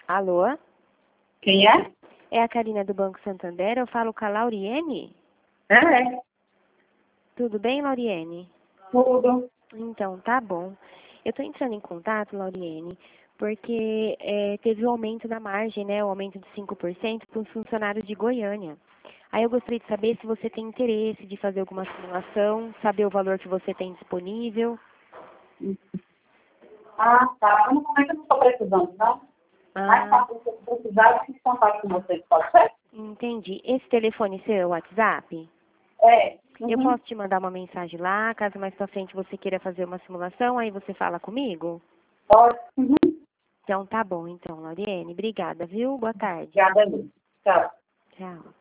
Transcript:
Alô? Quem é? É a Karina do Banco Santander, eu falo com a Lauriene? É. Tudo bem, Lauriene? Tudo. Então, tá bom. Eu tô entrando em contato, Lauriene, porque teve um aumento na margem, né? O aumento de 5% para os funcionários de Goiânia. Aí eu gostaria de saber se você tem interesse de fazer alguma simulação, saber o valor que você tem disponível. Ah, tá. Mas no momento eu não estou precisando, não. Mas tá, se você precisar, eu fico em contato com vocês, pode ser? Entendi. Esse telefone seu é o WhatsApp? É. Eu posso te mandar uma mensagem lá, caso mais pra frente você queira fazer uma simulação, aí você fala comigo? Pode. Então tá bom, então, Lauriene. Obrigada, viu? Boa tarde. Obrigada, Lu. Tchau. Tchau.